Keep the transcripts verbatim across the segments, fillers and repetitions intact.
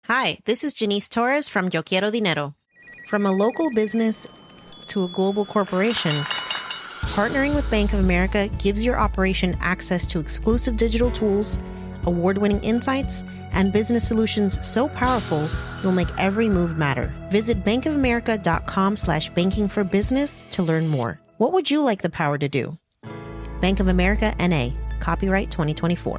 Hi, this is Janice Torres from Yo Quiero Dinero. From a local business to a global corporation, partnering with Bank of America gives your operation access to exclusive digital tools, award-winning insights, and business solutions so powerful you'll make every move matter. Visit bankofamerica.com slash banking for business to learn more. What would you like the power to do? Bank of America, N A. Copyright twenty twenty-four.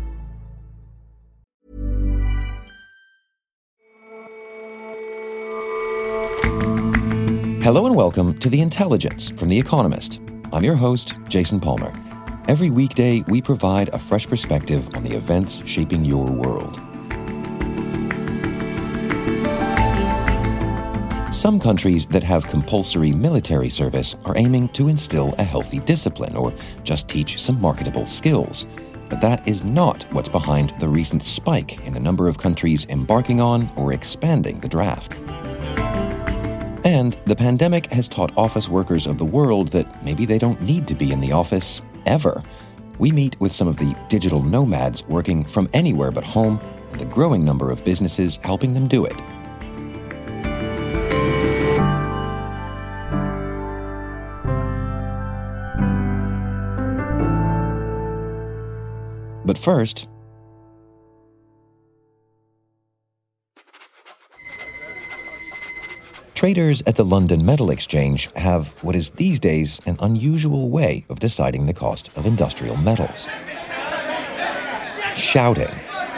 Hello and welcome to The Intelligence from The Economist. I'm your host, Jason Palmer. Every weekday, we provide a fresh perspective on the events shaping your world. Some countries that have compulsory military service are aiming to instill a healthy discipline or just teach some marketable skills. But that is not what's behind the recent spike in the number of countries embarking on or expanding the draft. And the pandemic has taught office workers of the world that maybe they don't need to be in the office ever. We meet with some of the digital nomads working from anywhere but home and the growing number of businesses helping them do it. But first, traders at the London Metal Exchange have what is these days an unusual way of deciding the cost of industrial metals. Shouting.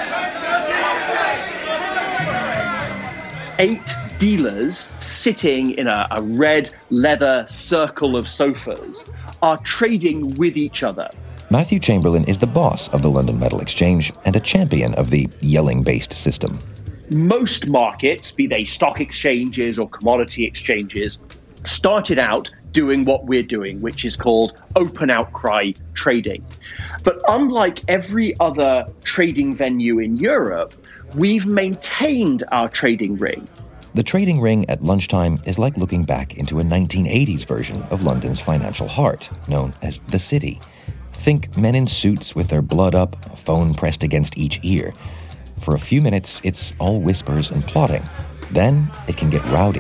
Eight dealers sitting in a, a red leather circle of sofas are trading with each other. Matthew Chamberlain is the boss of the London Metal Exchange and a champion of the yelling-based system. Most markets, be they stock exchanges or commodity exchanges, started out doing what we're doing, which is called open outcry trading. But unlike every other trading venue in Europe, we've maintained our trading ring. The trading ring at lunchtime is like looking back into a nineteen eighties version of London's financial heart, known as the City. Think men in suits with their blood up, a phone pressed against each ear. For a few minutes, it's all whispers and plotting. Then it can get rowdy.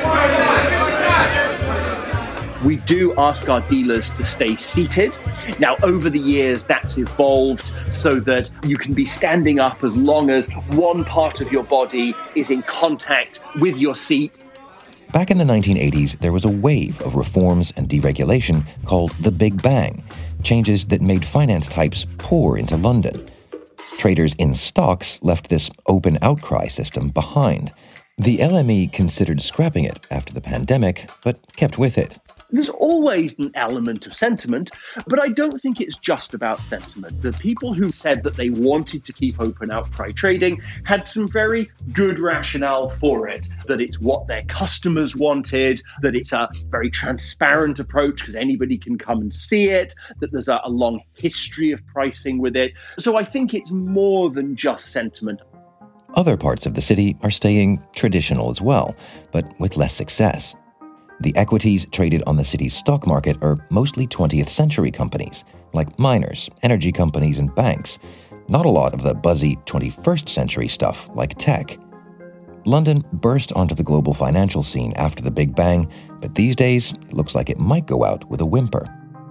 We do ask our dealers to stay seated. Now, over the years, that's evolved so that you can be standing up as long as one part of your body is in contact with your seat. Back in the nineteen eighties, there was a wave of reforms and deregulation called the Big Bang, changes that made finance types pour into London. Traders in stocks left this open outcry system behind. The L M E considered scrapping it after the pandemic, but kept with it. There's always an element of sentiment, but I don't think it's just about sentiment. The people who said that they wanted to keep open outcry trading had some very good rationale for it, that it's what their customers wanted, that it's a very transparent approach because anybody can come and see it, that there's a, a long history of pricing with it. So I think it's more than just sentiment. Other parts of the city are staying traditional as well, but with less success. The equities traded on the city's stock market are mostly twentieth century companies, like miners, energy companies, and banks. Not a lot of the buzzy twenty-first century stuff, like tech. London burst onto the global financial scene after the Big Bang, but these days, it looks like it might go out with a whimper.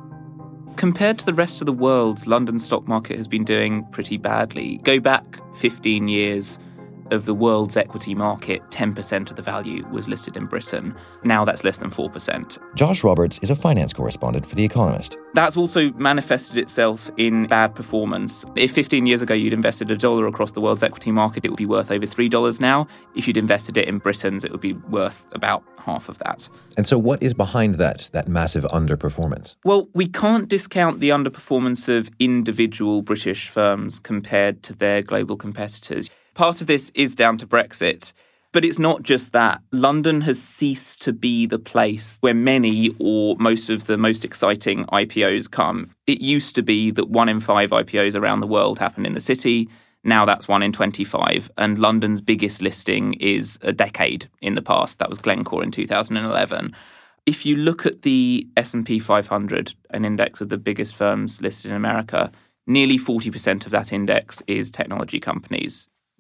Compared to the rest of the world, London's stock market has been doing pretty badly. Go back fifteen years, of the world's equity market, ten percent of the value was listed in Britain. Now that's less than four percent. Josh Roberts is a finance correspondent for The Economist. That's also manifested itself in bad performance. If fifteen years ago you'd invested a dollar across the world's equity market, it would be worth over three dollars now. If you'd invested it in Britain's, it would be worth about half of that. And so what is behind that, that massive underperformance? Well, we can't discount the underperformance of individual British firms compared to their global competitors. Part of this is down to Brexit, but it's not just that. London has ceased to be the place where many or most of the most exciting I P Os come. It used to be that one in five I P Os around the world happened in the city. Now that's one in twenty-five. And London's biggest listing is a decade in the past. That was Glencore in two thousand eleven. If you look at the S and P five hundred, an index of the biggest firms listed in America, nearly forty percent of that index is technology companies.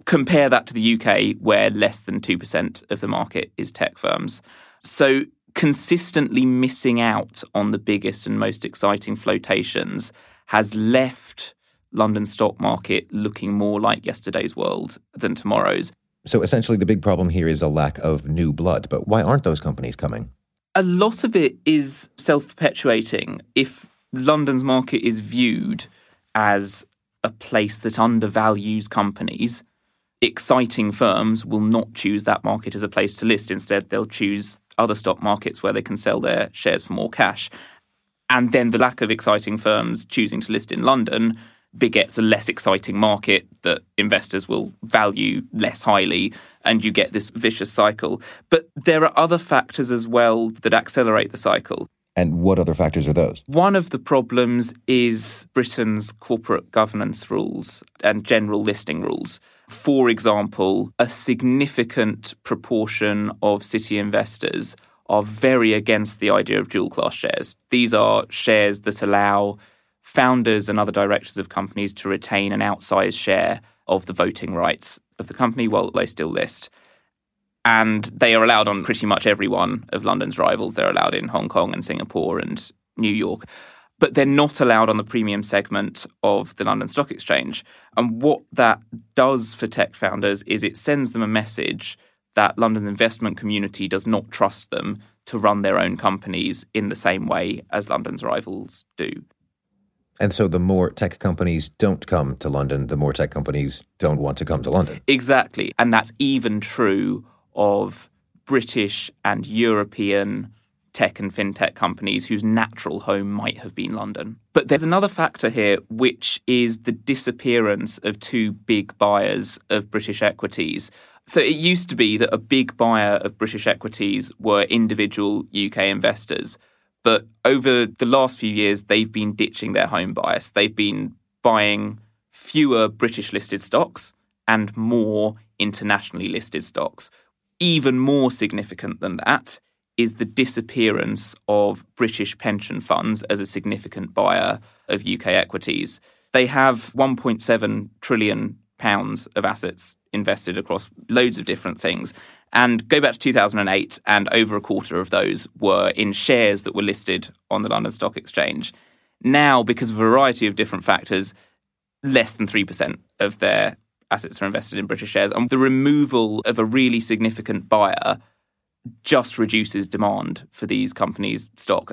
Compare that to the U K, where less than two percent of the market is tech firms. So consistently missing out on the biggest and most exciting flotations has left London's stock market looking more like yesterday's world than tomorrow's. So essentially the big problem here is a lack of new blood. But why aren't those companies coming? A lot of it is self-perpetuating. If London's market is viewed as a place that undervalues companies, exciting firms will not choose that market as a place to list. Instead, they'll choose other stock markets where they can sell their shares for more cash. And then the lack of exciting firms choosing to list in London begets a less exciting market that investors will value less highly, and you get this vicious cycle. But there are other factors as well that accelerate the cycle. And what other factors are those? One of the problems is Britain's corporate governance rules and general listing rules. For example, a significant proportion of city investors are very against the idea of dual-class shares. These are shares that allow founders and other directors of companies to retain an outsized share of the voting rights of the company while they still list. And they are allowed on pretty much every one of London's rivals. They're allowed in Hong Kong and Singapore and New York. But they're not allowed on the premium segment of the London Stock Exchange. And what that does for tech founders is it sends them a message that London's investment community does not trust them to run their own companies in the same way as London's rivals do. And so the more tech companies don't come to London, the more tech companies don't want to come to London. Exactly. And that's even true of British and European tech and fintech companies whose natural home might have been London. But there's another factor here, which is the disappearance of two big buyers of British equities. So it used to be that a big buyer of British equities were individual U K investors. But over the last few years, they've been ditching their home bias. They've been buying fewer British listed stocks and more internationally listed stocks. Even more significant than that is the disappearance of British pension funds as a significant buyer of U K equities. They have one point seven trillion pounds of assets invested across loads of different things. And go back to two thousand eight, and over a quarter of those were in shares that were listed on the London Stock Exchange. Now, because of a variety of different factors, less than three percent of their assets are invested in British shares. And the removal of a really significant buyer just reduces demand for these companies' stock.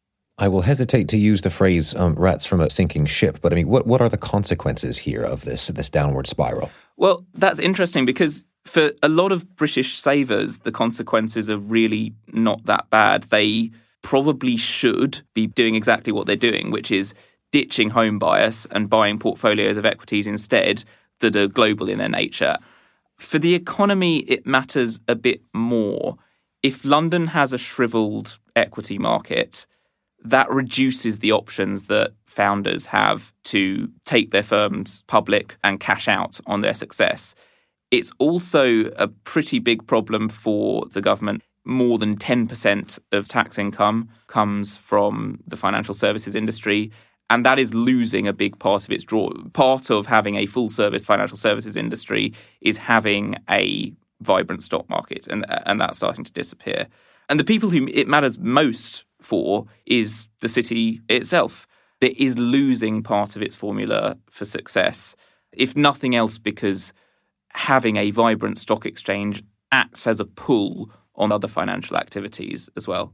I will hesitate to use the phrase um, rats from a sinking ship, but I mean, what, what are the consequences here of this, this downward spiral? Well, that's interesting because for a lot of British savers, the consequences are really not that bad. They probably should be doing exactly what they're doing, which is ditching home bias and buying portfolios of equities instead that are global in their nature. For the economy, it matters a bit more. If London has a shriveled equity market, that reduces the options that founders have to take their firms public and cash out on their success. It's also a pretty big problem for the government. More than ten percent of tax income comes from the financial services industry, and that is losing a big part of its draw. Part of having a full-service financial services industry is having a vibrant stock market, and, and that's starting to disappear. And the people whom it matters most for is the city itself. It is losing part of its formula for success, if nothing else because having a vibrant stock exchange acts as a pull on other financial activities as well.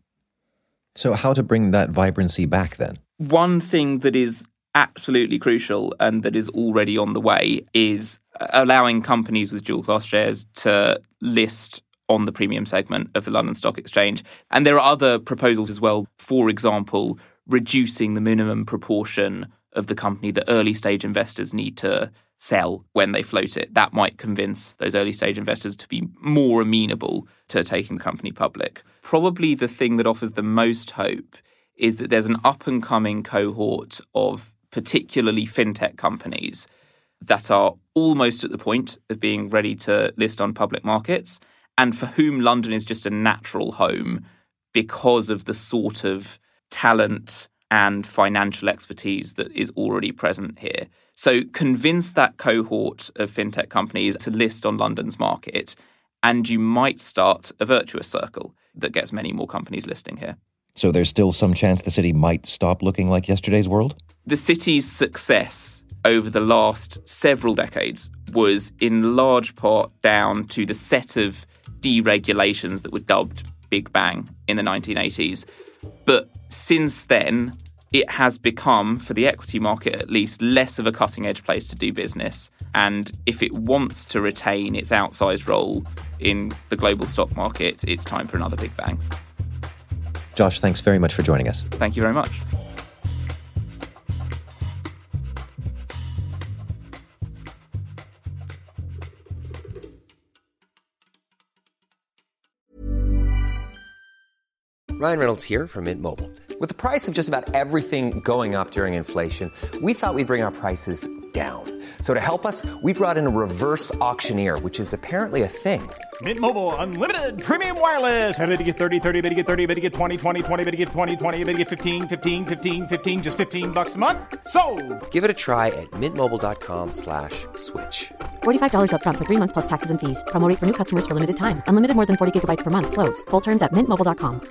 So how to bring that vibrancy back then? One thing that is absolutely crucial and that is already on the way is allowing companies with dual-class shares to list on the premium segment of the London Stock Exchange. And there are other proposals as well. For example, reducing the minimum proportion of the company that early-stage investors need to sell when they float it. That might convince those early-stage investors to be more amenable to taking the company public. Probably the thing that offers the most hope is that there's an up-and-coming cohort of particularly fintech companies that are almost at the point of being ready to list on public markets, and for whom London is just a natural home because of the sort of talent and financial expertise that is already present here. So convince that cohort of fintech companies to list on London's market, and you might start a virtuous circle that gets many more companies listing here. So there's still some chance the city might stop looking like yesterday's world? The city's success over the last several decades was in large part down to the set of deregulations that were dubbed Big Bang in the nineteen eighties. But since then, it has become, for the equity market at least, less of a cutting-edge place to do business. And if it wants to retain its outsized role in the global stock market, it's time for another Big Bang. Josh, thanks very much for joining us. Thank you very much. Ryan Reynolds here from Mint Mobile. With the price of just about everything going up during inflation, we thought we'd bring our prices down. So to help us, we brought in a reverse auctioneer, which is apparently a thing. Mint Mobile Unlimited Premium Wireless. How to get thirty, thirty, bit to get thirty, bit to get twenty, twenty, twenty, bit to get twenty, twenty, bit to get fifteen, fifteen, fifteen, fifteen, just fifteen bucks a month? Sold! Give it a try at mintmobile.com slash switch. forty-five dollars up front for three months plus taxes and fees. Promo rate for new customers for limited time. Unlimited more than forty gigabytes per month. Slows full terms at mint mobile dot com.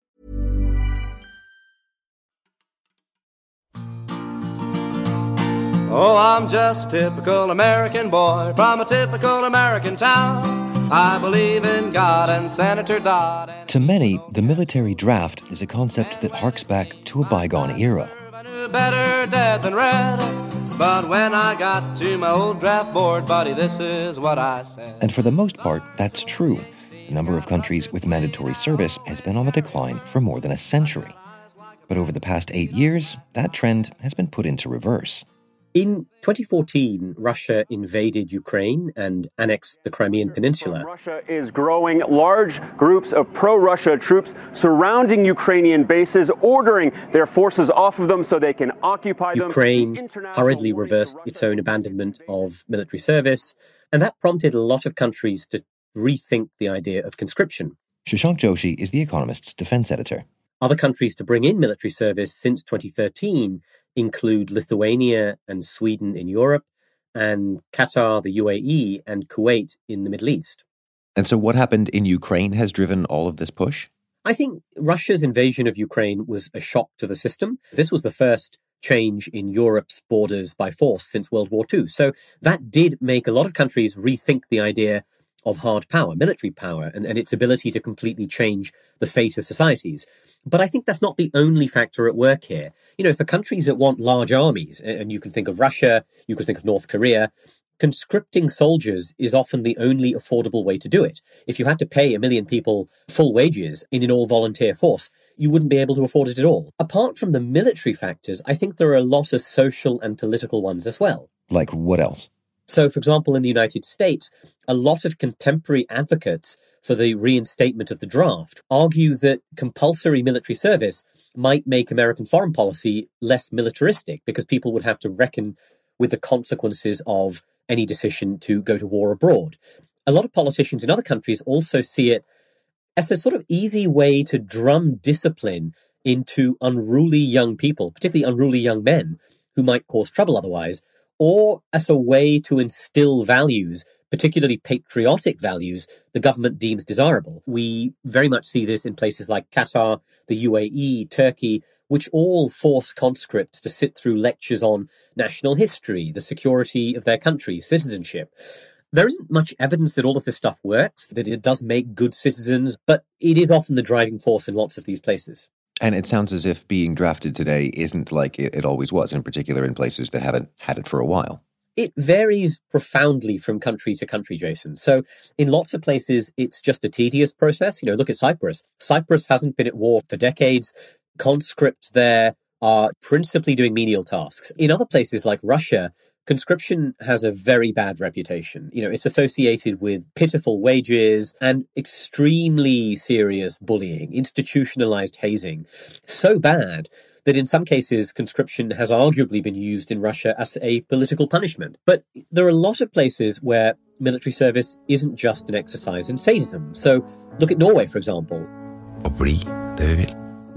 Oh, I'm just a typical American boy from a typical American town. I believe in God and Senator Dodd. And to many, the military draft is a concept that harks back to a bygone era. I knew better dead than red. But when I got to my old draft board, buddy, this is what I said. And for the most part, that's true. The number of countries with mandatory service has been on the decline for more than a century. But over the past eight years, that trend has been put into reverse. In twenty fourteen, Russia invaded Ukraine and annexed the Crimean Peninsula. Russia is growing. Large groups of pro-Russia troops surrounding Ukrainian bases, ordering their forces off of them so they can occupy them. Ukraine hurriedly reversed its own abandonment of military service, and that prompted a lot of countries to rethink the idea of conscription. Shashank Joshi is The Economist's defense editor. Other countries to bring in military service since twenty thirteen include Lithuania and Sweden in Europe, and Qatar, the U A E, and Kuwait in the Middle East. And so what happened in Ukraine has driven all of this push? I think Russia's invasion of Ukraine was a shock to the system. This was the first change in Europe's borders by force since World War Two. So that did make a lot of countries rethink the idea of hard power, military power, and, and its ability to completely change the fate of societies. But I think that's not the only factor at work here. You know, for countries that want large armies, and you can think of Russia, you can think of North Korea, conscripting soldiers is often the only affordable way to do it. If you had to pay a million people full wages in an all-volunteer force, you wouldn't be able to afford it at all. Apart from the military factors, I think there are a lot of social and political ones as well. Like what else? So, for example, in the United States, a lot of contemporary advocates for the reinstatement of the draft argue that compulsory military service might make American foreign policy less militaristic because people would have to reckon with the consequences of any decision to go to war abroad. A lot of politicians in other countries also see it as a sort of easy way to drum discipline into unruly young people, particularly unruly young men who might cause trouble otherwise, or as a way to instill values, particularly patriotic values, the government deems desirable. We very much see this in places like Qatar, the U A E, Turkey, which all force conscripts to sit through lectures on national history, the security of their country, citizenship. There isn't much evidence that all of this stuff works, that it does make good citizens, but it is often the driving force in lots of these places. And it sounds as if being drafted today isn't like it, it always was, in particular in places that haven't had it for a while. It varies profoundly from country to country, Jason. So in lots of places, it's just a tedious process. You know, look at Cyprus. Cyprus hasn't been at war for decades. Conscripts there are principally doing menial tasks. In other places like Russia, conscription has a very bad reputation. You know, it's associated with pitiful wages and extremely serious bullying, institutionalized hazing. So bad that in some cases, conscription has arguably been used in Russia as a political punishment. But there are a lot of places where military service isn't just an exercise in sadism. So look at Norway, for example.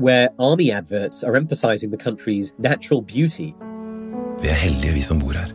where army adverts are emphasizing the country's natural beauty. Vi er heldige vi som bor her.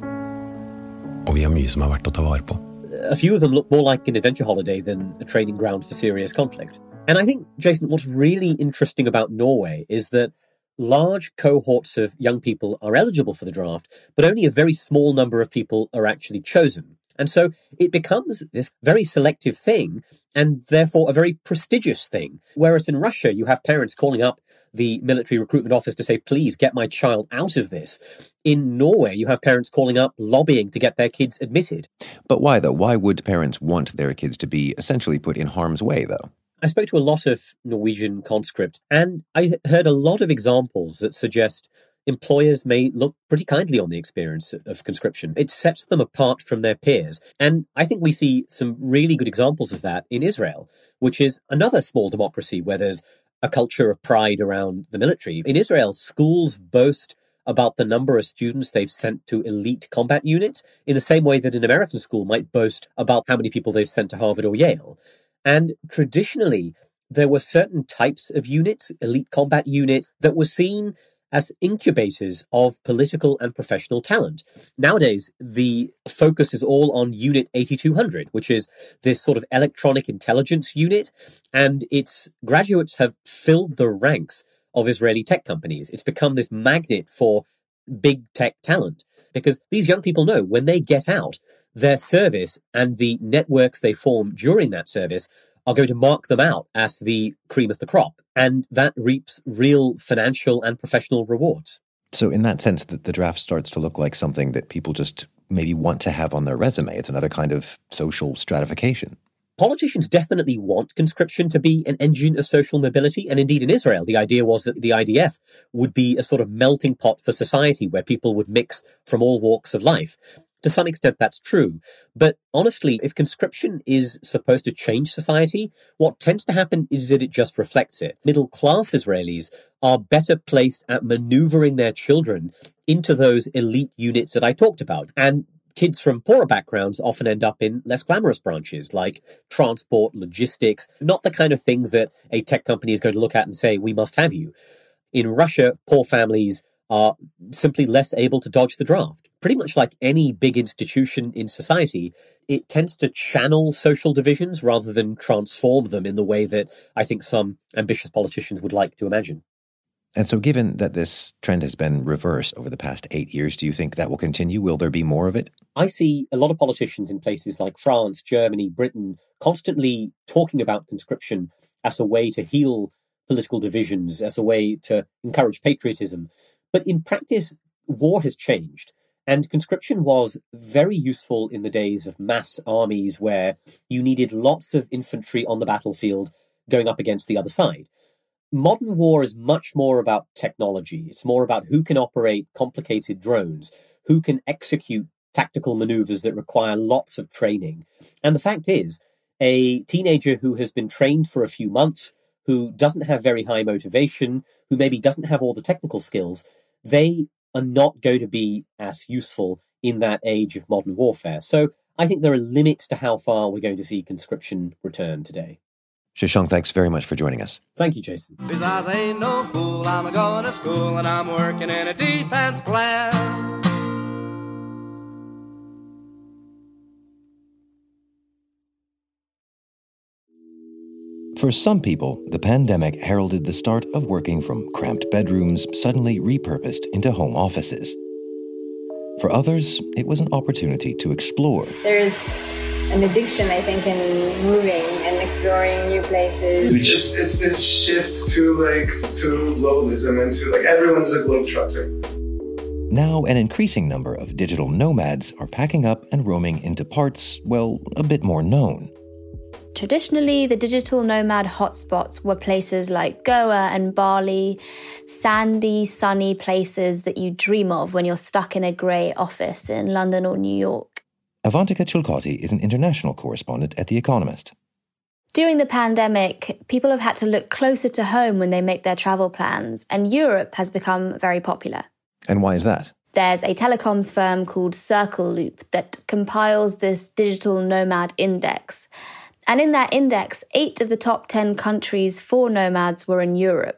Og vi har mye som er verdt å ta vare på. A few of them look more like an adventure holiday than a training ground for serious conflict. And I think, Jason, what's really interesting about Norway is that large cohorts of young people are eligible for the draft, but only a very small number of people are actually chosen. And so it becomes this very selective thing and therefore a very prestigious thing. Whereas in Russia, you have parents calling up the military recruitment office to say, please get my child out of this. In Norway, you have parents calling up, lobbying to get their kids admitted. But why, though? Why would parents want their kids to be essentially put in harm's way, though? I spoke to a lot of Norwegian conscripts, and I heard a lot of examples that suggest employers may look pretty kindly on the experience of conscription. It sets them apart from their peers. And I think we see some really good examples of that in Israel, which is another small democracy where there's a culture of pride around the military. In Israel, schools boast about the number of students they've sent to elite combat units in the same way that an American school might boast about how many people they've sent to Harvard or Yale. And traditionally, there were certain types of units, elite combat units, that were seen as incubators of political and professional talent. Nowadays, the focus is all on Unit eighty-two hundred, which is this sort of electronic intelligence unit, and its graduates have filled the ranks of Israeli tech companies. It's become this magnet for big tech talent, because these young people know when they get out, their service and the networks they form during that service are going to mark them out as the cream of the crop. And that reaps real financial and professional rewards. So in that sense, the, the draft starts to look like something that people just maybe want to have on their resume. It's another kind of social stratification. Politicians definitely want conscription to be an engine of social mobility. And indeed in Israel, the idea was that the I D F would be a sort of melting pot for society where people would mix from all walks of life. To some extent, that's true. But honestly, if conscription is supposed to change society, what tends to happen is that it just reflects it. Middle-class Israelis are better placed at maneuvering their children into those elite units that I talked about. And kids from poorer backgrounds often end up in less glamorous branches like transport, logistics, not the kind of thing that a tech company is going to look at and say, we must have you. In Russia, poor families are simply less able to dodge the draft. Pretty much like any big institution in society, it tends to channel social divisions rather than transform them in the way that I think some ambitious politicians would like to imagine. And so given that this trend has been reversed over the past eight years, do you think that will continue? Will there be more of it? I see a lot of politicians in places like France, Germany, Britain, constantly talking about conscription as a way to heal political divisions, as a way to encourage patriotism. But in practice, war has changed. And conscription was very useful in the days of mass armies where you needed lots of infantry on the battlefield going up against the other side. Modern war is much more about technology. It's more about who can operate complicated drones, who can execute tactical maneuvers that require lots of training. And the fact is, a teenager who has been trained for a few months, who doesn't have very high motivation, who maybe doesn't have all the technical skills, they are not going to be as useful in that age of modern warfare. So I think there are limits to how far we're going to see conscription return today. Shashank, thanks very much for joining us. Thank you, Jason. Besides, I ain't no fool. I'm going to school and I'm working in a defense plan. For some people, the pandemic heralded the start of working from cramped bedrooms suddenly repurposed into home offices. For others, it was an opportunity to explore. There's an addiction, I think, in moving and exploring new places. It's just it's this shift to like to globalism and to like everyone's a globetrotter. Now an increasing number of digital nomads are packing up and roaming into parts, well, a bit more known. Traditionally, the digital nomad hotspots were places like Goa and Bali, sandy, sunny places that you dream of when you're stuck in a grey office in London or New York. Avantika Chilcotti is an international correspondent at The Economist. During the pandemic, people have had to look closer to home when they make their travel plans, and Europe has become very popular. And why is that? There's a telecoms firm called Circle Loop that compiles this digital nomad index. And in that index, eight of the top ten countries for nomads were in Europe.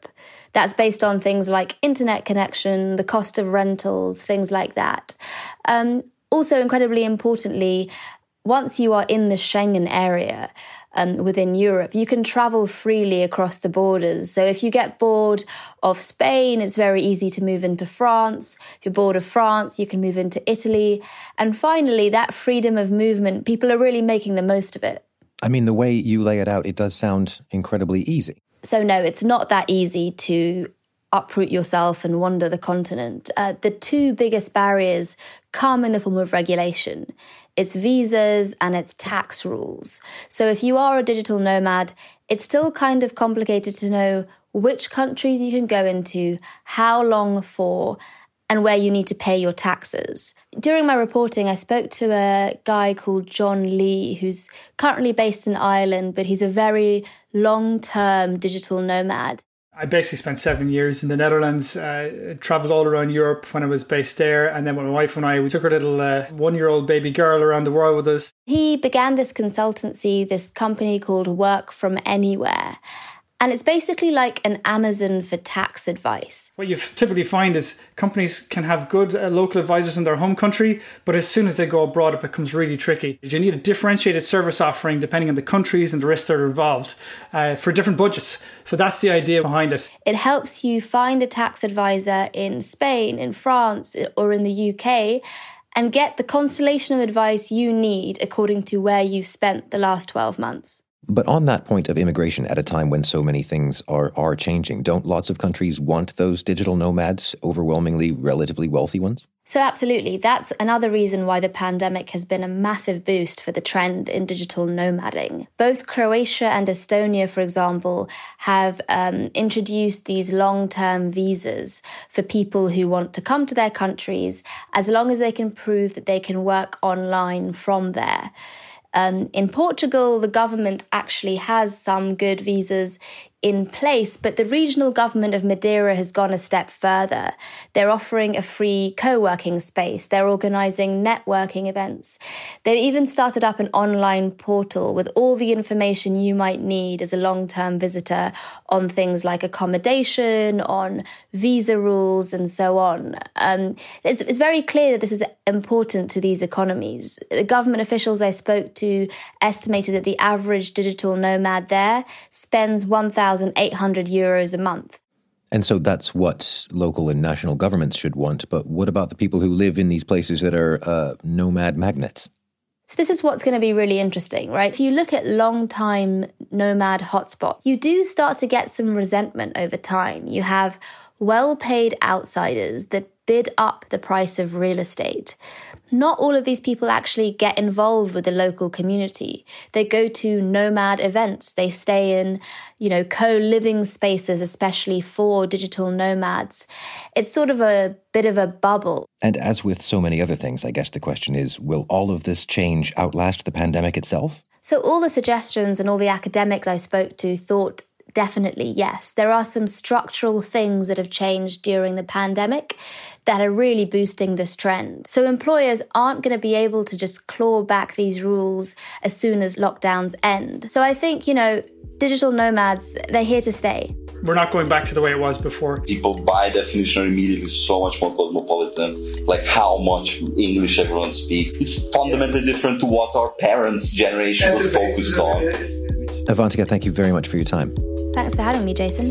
That's based on things like internet connection, the cost of rentals, things like that. Um, also, incredibly importantly, once you are in the Schengen area um, within Europe, you can travel freely across the borders. So if you get bored of Spain, it's very easy to move into France. If you're bored of France, you can move into Italy. And finally, that freedom of movement, people are really making the most of it. I mean, the way you lay it out, it does sound incredibly easy. So no, it's not that easy to uproot yourself and wander the continent. Uh, the two biggest barriers come in the form of regulation. It's visas and it's tax rules. So if you are a digital nomad, it's still kind of complicated to know which countries you can go into, how long for, and where you need to pay your taxes. During my reporting, I spoke to a guy called John Lee, who's currently based in Ireland, but he's a very long-term digital nomad. I basically spent seven years in the Netherlands, uh, travelled all around Europe when I was based there. And then when my wife and I, we took our little uh, one-year-old baby girl around the world with us. He began this consultancy, this company called Work From Anywhere. And it's basically like an Amazon for tax advice. What you typically find is companies can have good uh, local advisors in their home country, but as soon as they go abroad, it becomes really tricky. You need a differentiated service offering depending on the countries and the risks that are involved uh, for different budgets. So that's the idea behind it. It helps you find a tax advisor in Spain, in France, or in the U K, and get the constellation of advice you need according to where you've spent the last twelve months. But on that point of immigration, at a time when so many things are, are changing, don't lots of countries want those digital nomads, overwhelmingly relatively wealthy ones? So absolutely. That's another reason why the pandemic has been a massive boost for the trend in digital nomading. Both Croatia and Estonia, for example, have um, introduced these long-term visas for people who want to come to their countries as long as they can prove that they can work online from there. Um, in Portugal, the government actually has some good visas in place, but the regional government of Madeira has gone a step further. They're offering a free co-working space. They're organising networking events. They've even started up an online portal with all the information you might need as a long-term visitor on things like accommodation, on visa rules, and so on. Um, it's, it's very clear that this is important to these economies. The government officials I spoke to estimated that the average digital nomad there spends one thousand eight hundred euros a month. And so that's what local and national governments should want. But what about the people who live in these places that are uh, nomad magnets? So this is what's going to be really interesting, right? If you look at long-time nomad hotspots, you do start to get some resentment over time. You have well-paid outsiders that bid up the price of real estate. Not all of these people actually get involved with the local community. They go to nomad events. They stay in, you know, co-living spaces, especially for digital nomads. It's sort of a bit of a bubble. And as with so many other things, I guess the question is, will all of this change outlast the pandemic itself? So all the suggestions and all the academics I spoke to thought definitely yes. There are some structural things that have changed during the pandemic that are really boosting this trend. So employers aren't going to be able to just claw back these rules as soon as lockdowns end. So I think, you know, digital nomads, they're here to stay. We're not going back to the way it was before. People, by definition, are immediately so much more cosmopolitan, like how much English everyone speaks. It's fundamentally different to what our parents' generation was focused on. Avantika, thank you very much for your time. Thanks for having me, Jason.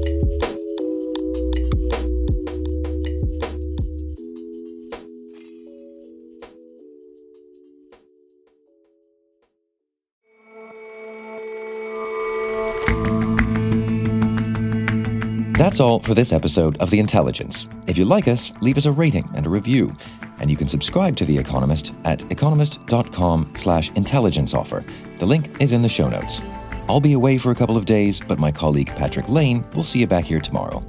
That's all for this episode of The Intelligence. If you like us, leave us a rating and a review. And you can subscribe to The Economist at economist.com slash intelligence offer. The link is in the show notes. I'll be away for a couple of days, but my colleague Patrick Lane will see you back here tomorrow.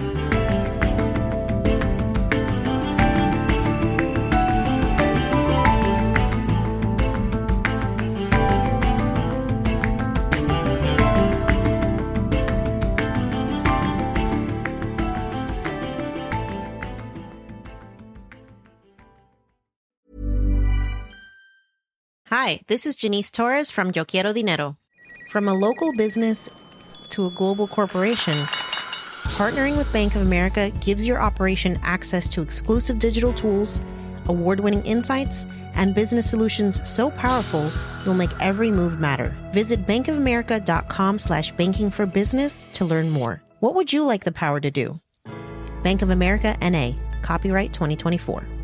Hi, this is Janice Torres from Yo Quiero Dinero. From a local business to a global corporation, Partnering with Bank of America gives your operation access to exclusive digital tools, award-winning insights, and business solutions so powerful, you'll make every move matter. Visit bankofamerica.com slash banking for business to learn more. What would you like the power to do? Bank of America, N A, copyright twenty twenty-four.